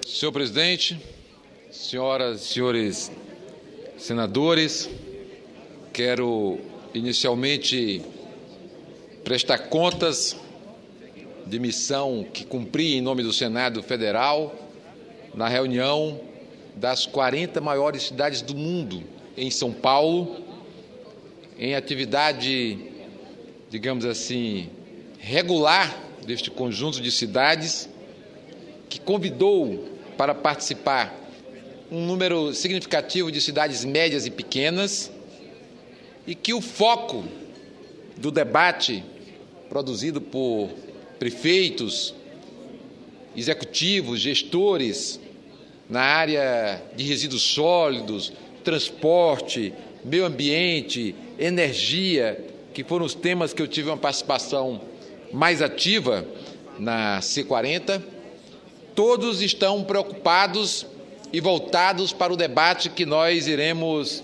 Senhor presidente, senhoras e senhores senadores, quero inicialmente prestar contas de missão que cumpri em nome do Senado Federal na reunião das 40 maiores cidades do mundo em São Paulo, em atividade, digamos assim, regular deste conjunto de cidades, que convidou para participar um número significativo de cidades médias e pequenas, e que o foco do debate produzido por prefeitos, executivos, gestores na área de resíduos sólidos, transporte, meio ambiente, energia, que foram os temas que eu tive uma participação mais ativa na C40, todos estão preocupados e voltados para o debate que nós iremos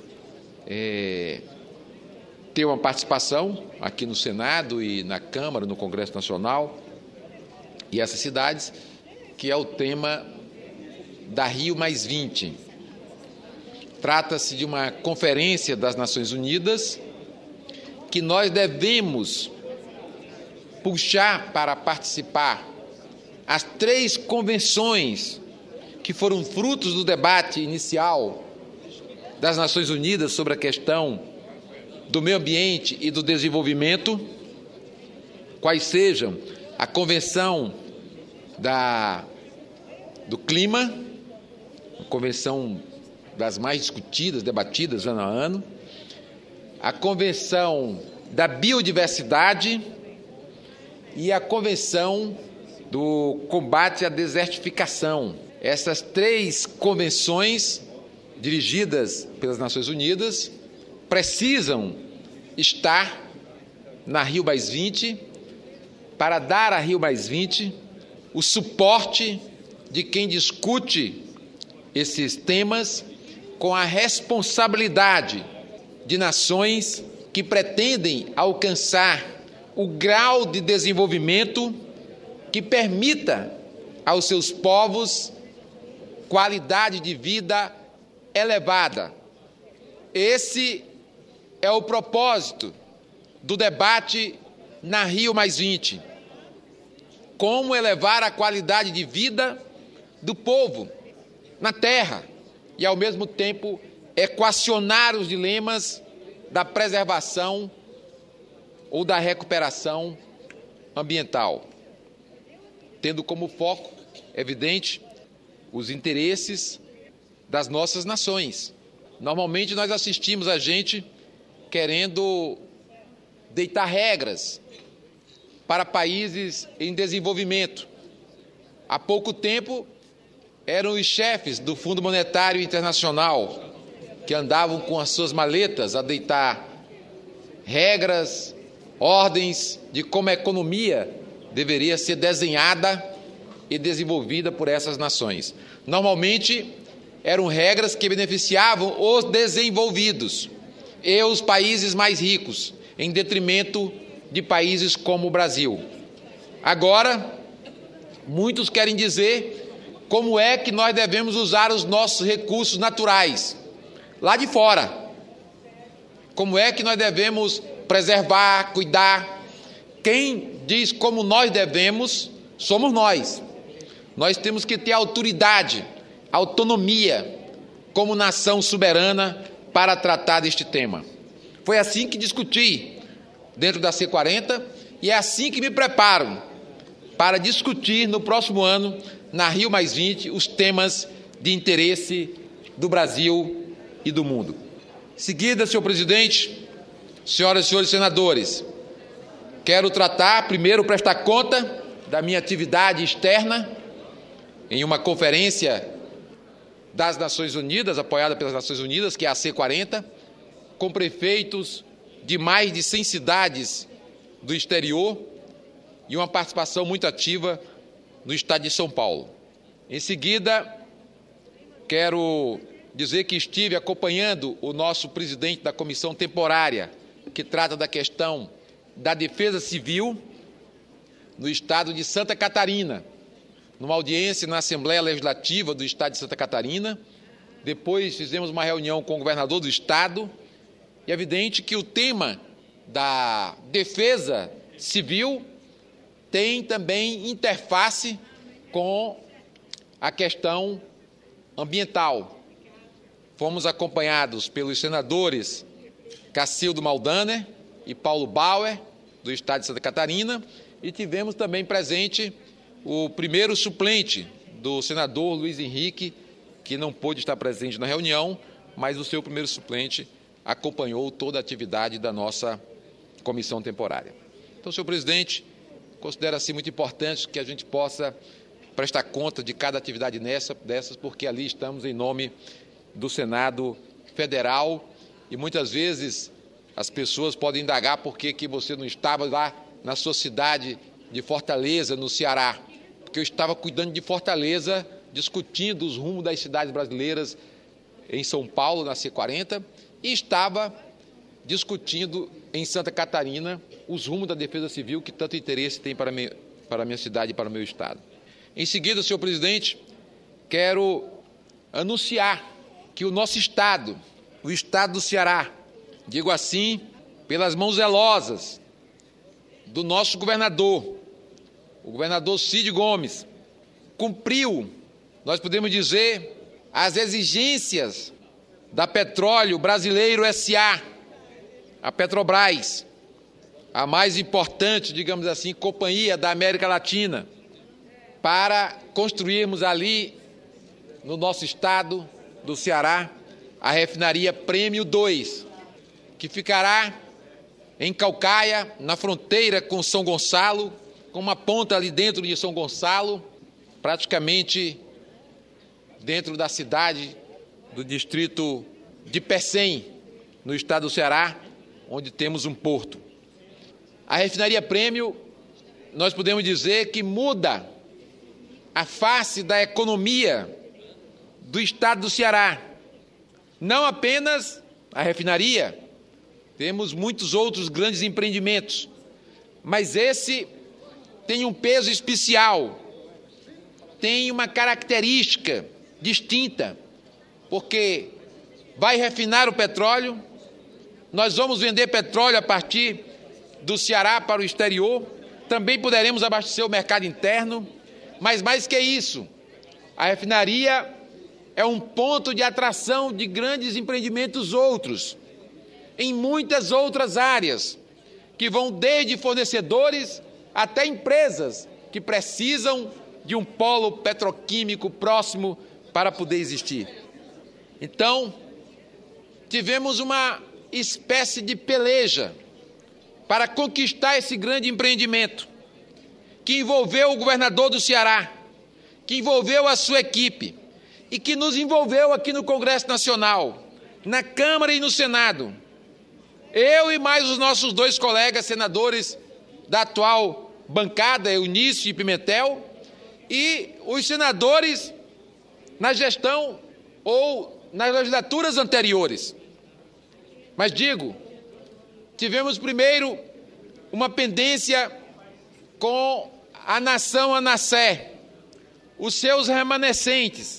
ter uma participação aqui no Senado e na Câmara, no Congresso Nacional, e essas cidades, que é o tema da Rio+20. Trata-se de uma conferência das Nações Unidas que nós devemos puxar para participar as 3 convenções que foram frutos do debate inicial das Nações Unidas sobre a questão do meio ambiente e do desenvolvimento, quais sejam a Convenção do Clima, a convenção das mais discutidas, debatidas ano a ano, a Convenção da Biodiversidade e a Convenção do Combate à Desertificação. Essas 3 convenções, dirigidas pelas Nações Unidas, precisam estar na Rio+20 para dar a Rio+20 o suporte de quem discute esses temas com a responsabilidade de nações que pretendem alcançar o grau de desenvolvimento que permita aos seus povos qualidade de vida elevada. Esse é o propósito do debate na Rio+20. Como elevar a qualidade de vida do povo na terra e, ao mesmo tempo, equacionar os dilemas da preservação ou da recuperação ambiental, tendo como foco, evidente, os interesses das nossas nações. Normalmente nós assistimos a gente querendo deitar regras para países em desenvolvimento. Há pouco tempo eram os chefes do Fundo Monetário Internacional que andavam com as suas maletas a deitar regras, ordens de como a economia deveria ser desenhada e desenvolvida por essas nações. Normalmente eram regras que beneficiavam os desenvolvidos e os países mais ricos, em detrimento de países como o Brasil. Agora, muitos querem dizer como é que nós devemos usar os nossos recursos naturais, lá de fora. Como é que nós devemos preservar, cuidar. Quem diz como nós devemos, somos nós. Nós temos que ter autoridade, autonomia, como nação soberana, para tratar deste tema. Foi assim que discuti dentro da C40 e é assim que me preparo para discutir no próximo ano, na Rio+20, os temas de interesse do Brasil e do mundo. Em seguida, senhor presidente, senhoras e senhores senadores, quero primeiro prestar conta da minha atividade externa em uma conferência das Nações Unidas, apoiada pelas Nações Unidas, que é a C40, com prefeitos de mais de 100 cidades do exterior e uma participação muito ativa no estado de São Paulo. Em seguida, quero dizer que estive acompanhando o nosso presidente da comissão temporária, que trata da questão da defesa civil no estado de Santa Catarina, numa audiência na Assembleia Legislativa do Estado de Santa Catarina. Depois fizemos uma reunião com o governador do Estado. E é evidente que o tema da defesa civil tem também interface com a questão ambiental. Fomos acompanhados pelos senadores Cacildo Maldaner e Paulo Bauer, do Estado de Santa Catarina, e tivemos também presente o primeiro suplente do senador Luiz Henrique, que não pôde estar presente na reunião, mas o seu primeiro suplente acompanhou toda a atividade da nossa comissão temporária. Então, senhor presidente, considero-se muito importante que a gente possa prestar conta de cada atividade dessas, porque ali estamos em nome do Senado Federal e muitas vezes as pessoas podem indagar por que você não estava lá na sua cidade de Fortaleza, no Ceará, porque eu estava cuidando de Fortaleza, discutindo os rumos das cidades brasileiras em São Paulo, na C40, e estava discutindo em Santa Catarina os rumos da defesa civil que tanto interesse tem para a minha cidade e para o meu estado. Em seguida, senhor presidente, quero anunciar que o nosso estado, o estado do Ceará, digo assim, pelas mãos zelosas do nosso governador, o governador Cid Gomes, cumpriu, nós podemos dizer, as exigências da Petróleo Brasileiro S.A., a Petrobras, a mais importante, digamos assim, companhia da América Latina, para construirmos ali, no nosso estado do Ceará, a refinaria Prêmio 2, que ficará em Caucaia, na fronteira com São Gonçalo, com uma ponta ali dentro de São Gonçalo, praticamente dentro da cidade do distrito de Pecém, no estado do Ceará, onde temos um porto. A refinaria Prêmio, nós podemos dizer que muda a face da economia do estado do Ceará. Não apenas a refinaria, temos muitos outros grandes empreendimentos, mas esse tem um peso especial, tem uma característica distinta, porque vai refinar o petróleo, nós vamos vender petróleo a partir do Ceará para o exterior, também poderemos abastecer o mercado interno, mas mais que isso, a refinaria é um ponto de atração de grandes empreendimentos outros, em muitas outras áreas, que vão desde fornecedores até empresas que precisam de um polo petroquímico próximo para poder existir. Então, tivemos uma espécie de peleja para conquistar esse grande empreendimento, que envolveu o governador do Ceará, que envolveu a sua equipe e que nos envolveu aqui no Congresso Nacional, na Câmara e no Senado. Eu e mais os nossos dois colegas senadores da atual bancada, Eunício e Pimentel, e os senadores na gestão ou nas legislaturas anteriores. Mas digo, tivemos primeiro uma pendência com a nação Anassé, os seus remanescentes,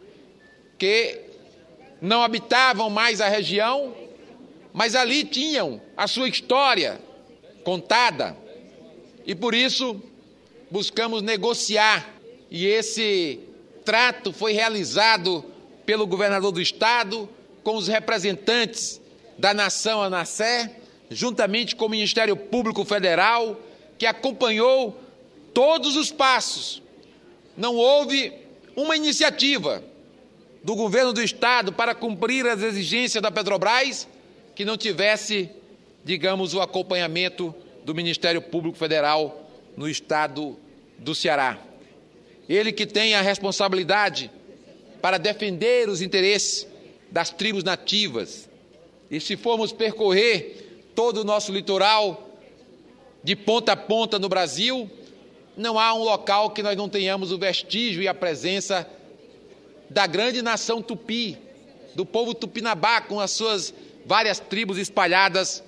que não habitavam mais a região, mas ali tinham a sua história contada, e por isso buscamos negociar, e esse trato foi realizado pelo governador do estado, com os representantes da nação Anassé, juntamente com o Ministério Público Federal, que acompanhou todos os passos. Não houve uma iniciativa do governo do estado para cumprir as exigências da Petrobras que não tivesse, digamos, o acompanhamento do Ministério Público Federal no estado do Ceará. Ele que tem a responsabilidade para defender os interesses das tribos nativas. E se formos percorrer todo o nosso litoral, de ponta a ponta no Brasil, não há um local que nós não tenhamos o vestígio e a presença da grande nação tupi, do povo tupinambá, com as suas várias tribos espalhadas,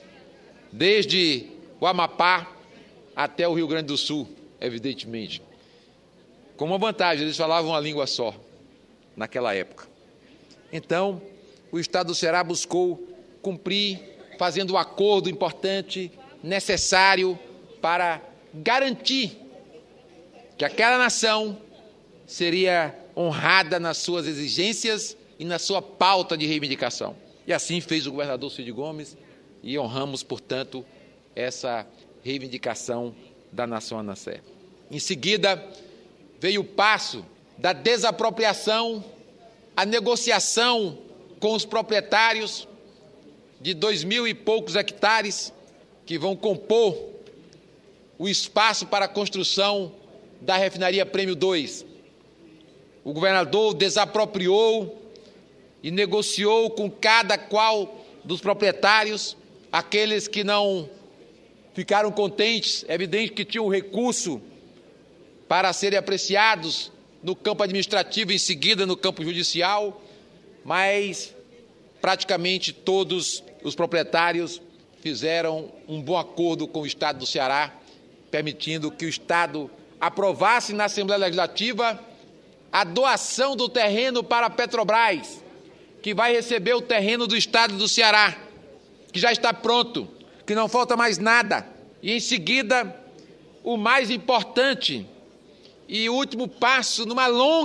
desde o Amapá até o Rio Grande do Sul, evidentemente. com uma vantagem, eles falavam uma língua só naquela época. Então, o Estado do Ceará buscou cumprir, fazendo um acordo importante, necessário para garantir que aquela nação seria honrada nas suas exigências e na sua pauta de reivindicação. E assim fez o governador Cid Gomes e honramos, portanto, essa reivindicação da nação Anassé. Em seguida, veio o passo da desapropriação, a negociação com os proprietários de 2.000 e poucos hectares que vão compor o espaço para a construção da refinaria Prêmio 2. O governador desapropriou e negociou com cada qual dos proprietários, aqueles que não ficaram contentes, é evidente que tinham recurso para serem apreciados no campo administrativo e em seguida no campo judicial, mas praticamente todos os proprietários fizeram um bom acordo com o Estado do Ceará, permitindo que o Estado aprovasse na Assembleia Legislativa a doação do terreno para a Petrobras, que vai receber o terreno do Estado do Ceará, que já está pronto, que não falta mais nada. E, em seguida, o mais importante e último passo numa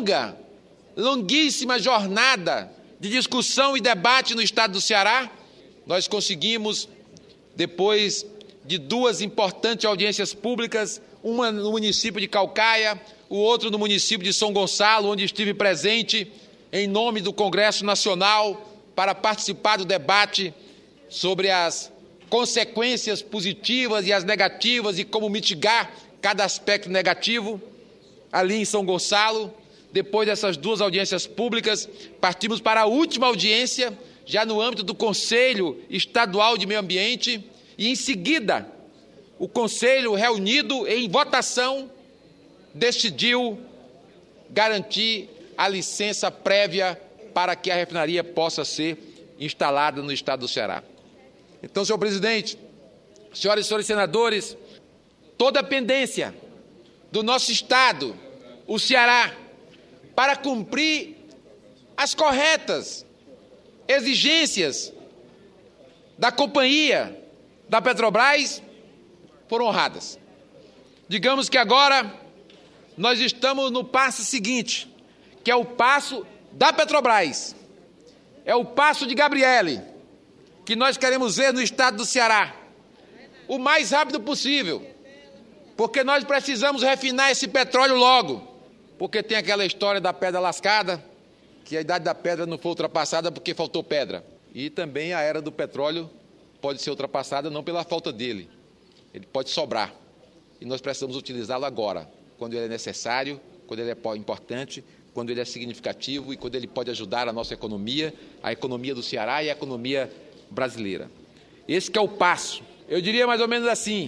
longuíssima jornada de discussão e debate no Estado do Ceará, nós conseguimos, depois de 2 importantes audiências públicas, uma no município de Caucaia, o outro no município de São Gonçalo, onde estive presente em nome do Congresso Nacional para participar do debate sobre as consequências positivas e as negativas e como mitigar cada aspecto negativo. Ali em São Gonçalo, depois dessas 2 audiências públicas, partimos para a última audiência, já no âmbito do Conselho Estadual de Meio Ambiente, e em seguida, o Conselho, reunido em votação, decidiu garantir a licença prévia para que a refinaria possa ser instalada no Estado do Ceará. Então, senhor presidente, senhoras e senhores senadores, toda a pendência do nosso Estado, o Ceará, para cumprir as corretas exigências da companhia, da Petrobras, foram honradas. Digamos que agora nós estamos no passo seguinte, que é o passo da Petrobras, é o passo de Gabriele, que nós queremos ver no Estado do Ceará, o mais rápido possível, porque nós precisamos refinar esse petróleo logo, porque tem aquela história da pedra lascada, que a idade da pedra não foi ultrapassada porque faltou pedra. E também a era do petróleo pode ser ultrapassada não pela falta dele, ele pode sobrar. E nós precisamos utilizá-lo agora, quando ele é necessário, quando ele é importante, quando ele é significativo e quando ele pode ajudar a nossa economia, a economia do Ceará e a economia brasileira. Esse que é o passo. Eu diria mais ou menos assim: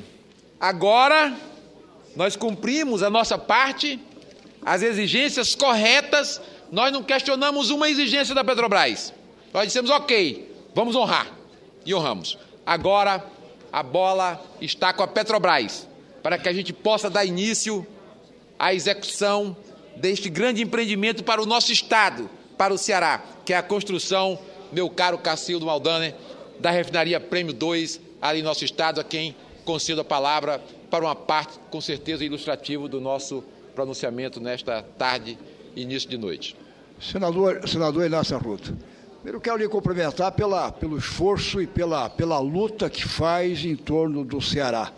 agora nós cumprimos a nossa parte, as exigências corretas, nós não questionamos uma exigência da Petrobras. Nós dissemos, ok, vamos honrar, e honramos. Agora a bola está com a Petrobras, para que a gente possa dar início à execução deste grande empreendimento para o nosso Estado, para o Ceará, que é a construção, meu caro Cacildo Maldaner, da refinaria Prêmio 2, ali em nosso Estado, a quem concedo a palavra para uma parte, com certeza, ilustrativa do nosso pronunciamento nesta tarde e início de noite. Senador Inácio Arruda, primeiro quero lhe cumprimentar pelo esforço e pela luta que faz em torno do Ceará.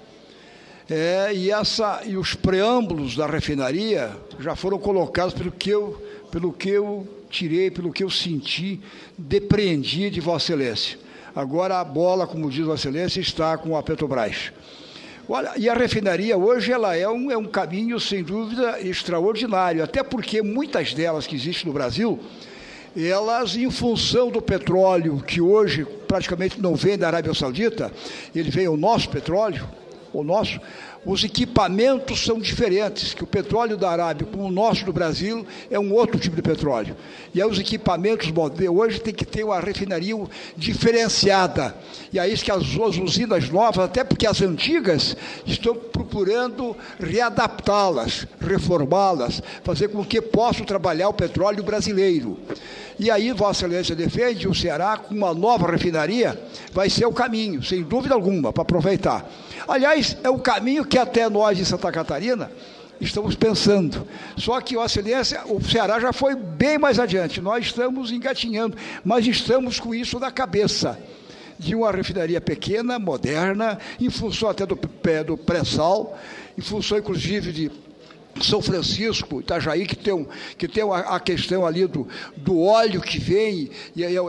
E os preâmbulos da refinaria já foram colocados pelo que eu tirei, pelo que eu senti, depreendi de Vossa Excelência. Agora a bola, como diz Vossa Excelência, está com a Petrobras. Olha, e a refinaria hoje ela é um caminho, sem dúvida, extraordinário, até porque muitas delas que existem no Brasil, elas, em função do petróleo, que hoje praticamente não vem da Arábia Saudita, ele vem o nosso petróleo, o nosso, os equipamentos são diferentes, que o petróleo da Arábia, como o nosso do Brasil, é um outro tipo de petróleo. E aí os equipamentos hoje tem que ter uma refinaria diferenciada. E aí que as usinas novas, até porque as antigas, estão procurando readaptá-las, reformá-las, fazer com que possam trabalhar o petróleo brasileiro. E aí, Vossa Excelência defende o Ceará com uma nova refinaria, vai ser o caminho, sem dúvida alguma, para aproveitar. Aliás, é o caminho que até nós de Santa Catarina estamos pensando. Só que, Vossa Excelência, o Ceará já foi bem mais adiante, nós estamos engatinhando, mas estamos com isso na cabeça, de uma refinaria pequena, moderna, em função até do pré-sal, em função, inclusive, de São Francisco, Itajaí, que tem a questão ali do óleo que vem, e é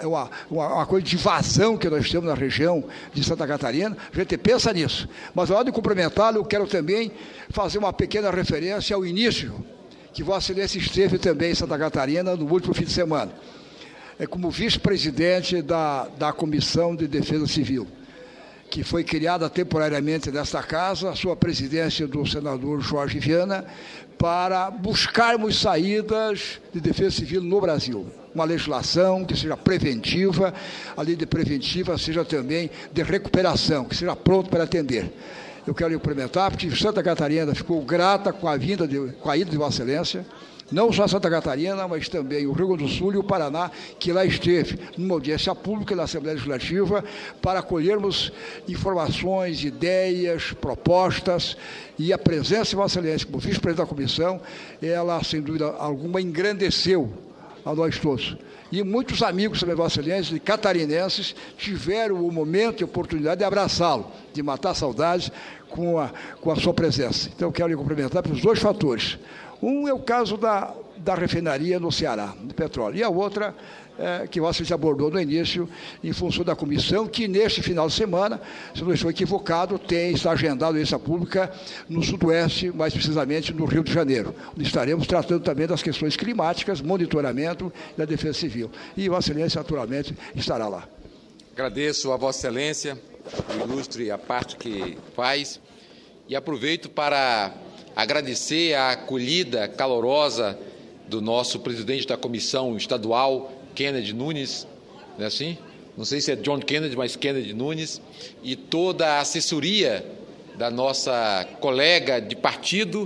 uma coisa de vazão que nós temos na região de Santa Catarina. A gente pensa nisso. Mas, na hora de cumprimentá-lo, eu quero também fazer uma pequena referência ao início, que Vossa Excelência esteve também em Santa Catarina no último fim de semana, como vice-presidente da Comissão de Defesa Civil, que foi criada temporariamente nesta casa, a sua presidência do senador Jorge Viana, para buscarmos saídas de defesa civil no Brasil. Uma legislação que seja preventiva, além de preventiva, seja também de recuperação, que seja pronto para atender. Eu quero lhe cumprimentar, porque Santa Catarina ficou grata com a ida de Vossa Excelência, não só Santa Catarina, mas também o Rio Grande do Sul e o Paraná, que lá esteve numa audiência pública na Assembleia Legislativa, para colhermos informações, ideias, propostas, e a presença de Vossa Excelência como vice-presidente da comissão, ela, sem dúvida alguma, engrandeceu a nós todos. E muitos amigos também, Vossa Excelência, catarinenses, tiveram o momento e a oportunidade de abraçá-lo, de matar saudades com a sua presença. Então, eu quero lhe cumprimentar pelos dois fatores. Um é o caso da refinaria no Ceará, de petróleo, e a outra, que você já abordou no início, em função da comissão, que neste final de semana, se não estou equivocado, está agendada a audiência pública no Sudoeste, mais precisamente no Rio de Janeiro, onde estaremos tratando também das questões climáticas, monitoramento e da defesa civil. E Vossa Excelência, naturalmente, estará lá. Agradeço a Vossa Excelência, o ilustre a parte que faz, e aproveito para agradecer a acolhida calorosa do nosso presidente da comissão estadual, Kennedy Nunes, não é assim? Não sei se é John Kennedy, mas Kennedy Nunes, e toda a assessoria da nossa colega de partido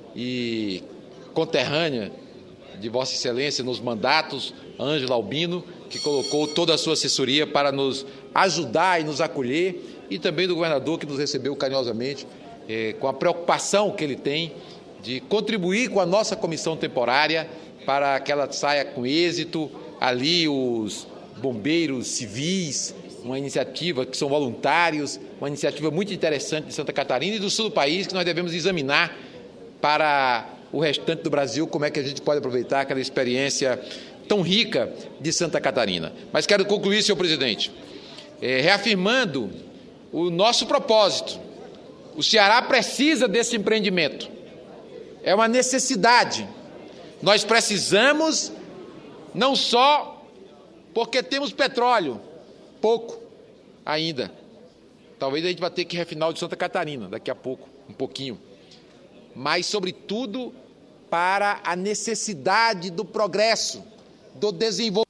e conterrânea de Vossa Excelência nos mandatos, Ângela Albino, que colocou toda a sua assessoria para nos ajudar e nos acolher, e também do governador, que nos recebeu carinhosamente, com a preocupação que ele tem de contribuir com a nossa comissão temporária para que ela saia com êxito. Ali os bombeiros civis, uma iniciativa que são voluntários, uma iniciativa muito interessante de Santa Catarina e do sul do país, que nós devemos examinar para o restante do Brasil, como é que a gente pode aproveitar aquela experiência tão rica de Santa Catarina. Mas quero concluir, senhor presidente, reafirmando o nosso propósito. O Ceará precisa desse empreendimento. É uma necessidade. Nós precisamos, não só porque temos petróleo, pouco ainda. Talvez a gente vá ter que refinar o de Santa Catarina daqui a pouco, um pouquinho. Mas, sobretudo, para a necessidade do progresso, do desenvolvimento,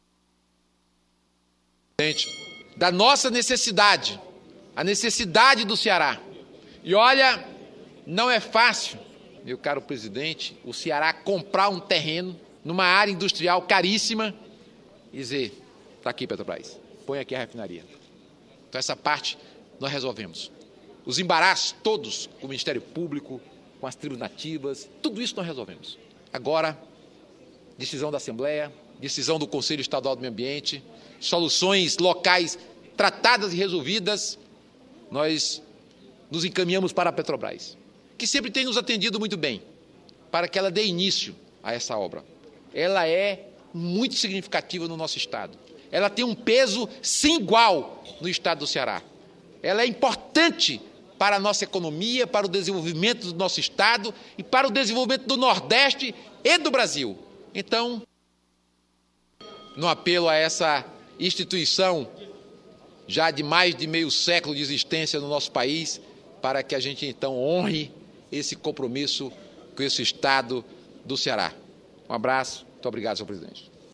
da nossa necessidade, a necessidade do Ceará. E olha, não é fácil, meu caro presidente, o Ceará comprar um terreno numa área industrial caríssima e dizer, está aqui, Petrobras, põe aqui a refinaria. Então essa parte nós resolvemos. Os embaraços todos com o Ministério Público, com as tribos nativas, tudo isso nós resolvemos. Agora, decisão da Assembleia, decisão do Conselho Estadual do Meio Ambiente, soluções locais tratadas e resolvidas, nós nos encaminhamos para a Petrobras, que sempre tem nos atendido muito bem, para que ela dê início a essa obra. Ela é muito significativa no nosso Estado. Ela tem um peso sem igual no Estado do Ceará. Ela é importante para a nossa economia, para o desenvolvimento do nosso Estado e para o desenvolvimento do Nordeste e do Brasil. Então, no apelo a essa instituição, já de mais de meio século de existência no nosso país, para que a gente, então, honre esse compromisso com esse Estado do Ceará. Um abraço. Muito obrigado, senhor presidente.